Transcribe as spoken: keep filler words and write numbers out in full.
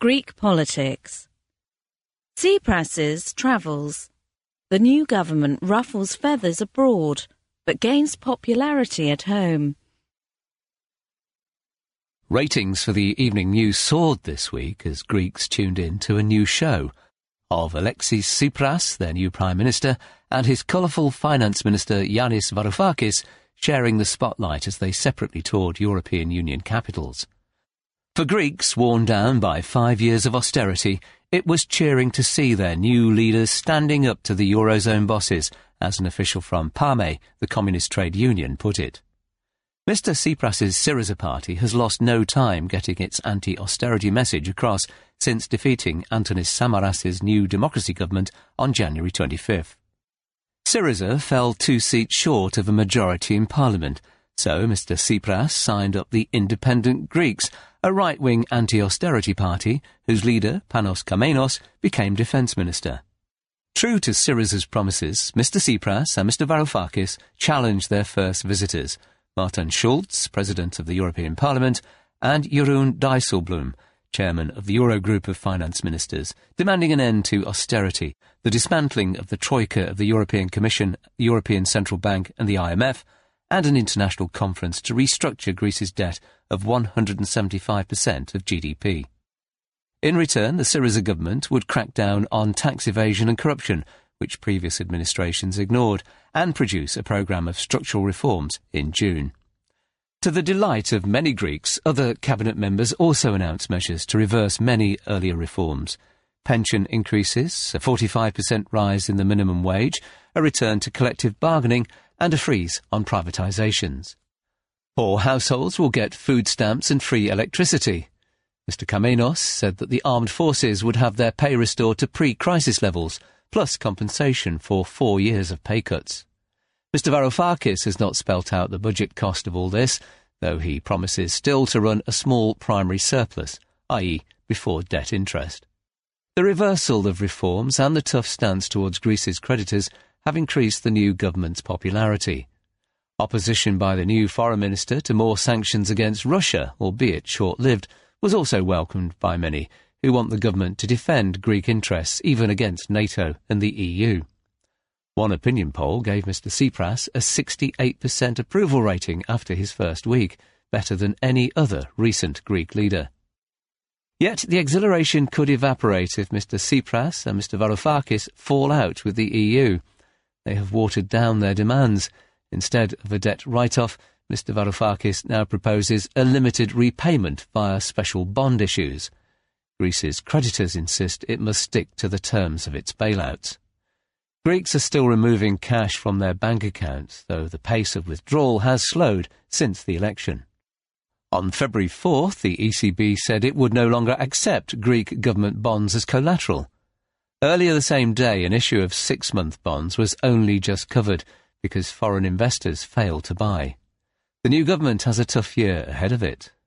Greek politics. Tsipras's travels. The new government ruffles feathers abroad, but gains popularity at home. Ratings for the evening news soared this week as Greeks tuned in to a new show of Alexis Tsipras, their new Prime Minister, and his colourful Finance Minister Yanis Varoufakis sharing the spotlight as they separately toured European Union capitals. For Greeks worn down by five years of austerity, it was cheering to see their new leaders standing up to the Eurozone bosses, as an official from PAME, the Communist Trade Union, put it. Mister Tsipras's Syriza party has lost no time getting its anti-austerity message across since defeating Antonis Samaras's New Democracy government on January twenty-fifth. Syriza fell two seats short of a majority in Parliament, so Mister Tsipras signed up the Independent Greeks, a right-wing anti-austerity party whose leader, Panos Kameinos, became defence minister. True to Syriza's promises, Mister Tsipras and Mister Varoufakis challenged their first visitors, Martin Schulz, President of the European Parliament, and Jeroen Dijsselbloem, Chairman of the Eurogroup of Finance Ministers, demanding an end to austerity, the dismantling of the Troika of the European Commission, the European Central Bank and the I M F, and an international conference to restructure Greece's debt of one hundred seventy-five percent of G D P. In return, the Syriza government would crack down on tax evasion and corruption, which previous administrations ignored, and produce a programme of structural reforms in June. To the delight of many Greeks, other cabinet members also announced measures to reverse many earlier reforms. Pension increases, a forty-five percent rise in the minimum wage, a return to collective bargaining, and a freeze on privatisations. Poor households will get food stamps and free electricity. Mister Kameinos said that the armed forces would have their pay restored to pre-crisis levels, plus compensation for four years of pay cuts. Mister Varoufakis has not spelt out the budget cost of all this, though he promises still to run a small primary surplus, that is before debt interest. The reversal of reforms and the tough stance towards Greece's creditors have increased the new government's popularity. Opposition by the new foreign minister to more sanctions against Russia, albeit short-lived, was also welcomed by many who want the government to defend Greek interests even against NATO and the E U. One opinion poll gave Mister Tsipras a sixty-eight percent approval rating after his first week, better than any other recent Greek leader. Yet the exhilaration could evaporate if Mister Tsipras and Mister Varoufakis fall out with the E U. They have watered down their demands. Instead of a debt write-off, Mister Varoufakis now proposes a limited repayment via special bond issues. Greece's creditors insist it must stick to the terms of its bailouts. Greeks are still removing cash from their bank accounts, though the pace of withdrawal has slowed since the election. On February fourth, the E C B said it would no longer accept Greek government bonds as collateral. Earlier the same day, an issue of six-month bonds was only just covered because foreign investors failed to buy. The new government has a tough year ahead of it.